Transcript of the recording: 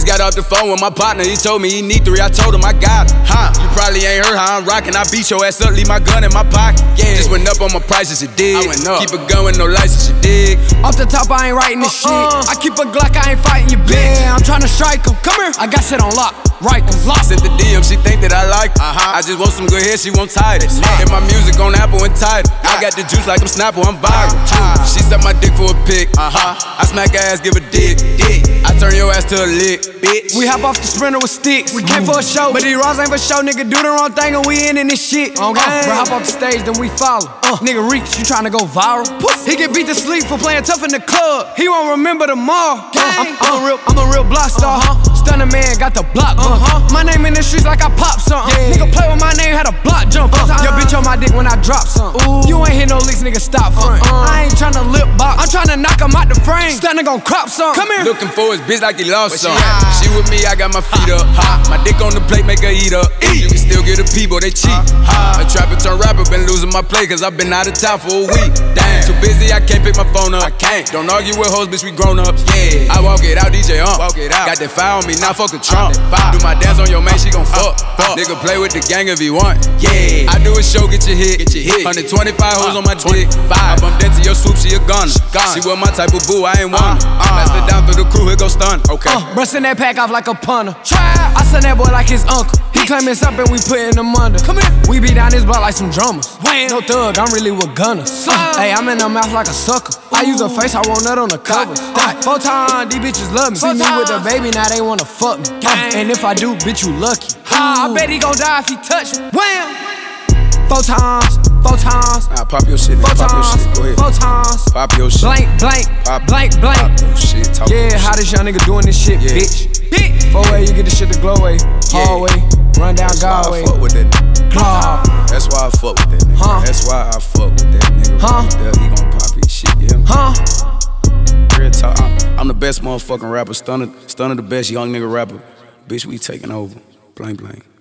Just got off the phone with my partner, he told me he need 3, I told him I got it. You probably ain't heard how I'm rockin', I beat your ass up, leave my gun in my pocket. Just went up on my prices, you dig? I went up. Keep a gun with no license, you dig? Off the top, I ain't writing this shit. I keep a Glock, I ain't fighting you, bitch. Yeah, I'm tryna strike him. Come here. I got shit on lock. Right, lock. Sent the DM, she think that I like her. I just want some good hair, she won't tie it. Hit my music on Apple and Tidal. I got the juice like I'm Snapple, I'm viral. She suck my dick for a pic. I smack her ass, give a dick. I turn your ass to a lick, bitch. We hop off the Sprinter with sticks. We came for a show, but these raws ain't for show. Nigga, do the wrong thing and we in this shit. Bro, hop off the stage, then we follow. Nigga, reach, you tryna go viral? He get beat to sleep for playing tough in the club. He won't remember tomorrow. I'm a real block star. Stunner man, got the block bump. My name in the streets like I pop something. Nigga play with my name, had a block jump. Your bitch on my dick when I drop something. You ain't hit no leaks, nigga, stop front. I ain't tryna lip box, I'm tryna knock him out the frame. Stunner gon' crop something. Come here. Looking for his bitch like he lost something. She with me, I got my feet up. My dick on the plate, make her eat up. You can still get a people, they cheat. A trapper turn rapper, been losing my play, cause I been out of town for a week. Damn, too busy, I can't pick my phone up. I can't. Don't argue with hoes, bitch, we grown ups. I walk it out, DJ Walk it out. Got that fire on me, now fuck a Trump. Do my dance on your man, she gon' fuck. Nigga play with the gang if he want. I do a show, get your hit. 125 hoes on my dick. I bump into your swoop, she a gunner. She was my type of boo, I ain't want her. Passed it down through the crew, here go stun. Bustin' that pack off like a punter. I send that boy like his uncle. He claimin' something, we puttin' him under. Come here. We be down his block like some drummers. No thug, I'm really with gunners. Hey, I'm in the mouth like a sucker. I use a face, I want nut on the covers. 4 times, these bitches love me. See me with the baby, now they wanna fuck me. And if I do, bitch, you lucky. I bet he gon' die if he touch me. Wham! 4 times. Nah, pop your shit, Pop your shit. Go ahead. 4 times. Pop your shit. Blank. Pop your shit. Yeah, how this young nigga doing this shit, bitch? 4-way, you get this shit the glow way. Hallway, run down Godway. That's why I fuck with that nigga. That's why I fuck with that nigga. That's why I fuck with that nigga. Right there, he gon' pop his shit, you hear me? Real talk, I'm the best motherfucking rapper. Stunner the best young nigga rapper. Bitch, we taking over. Blank.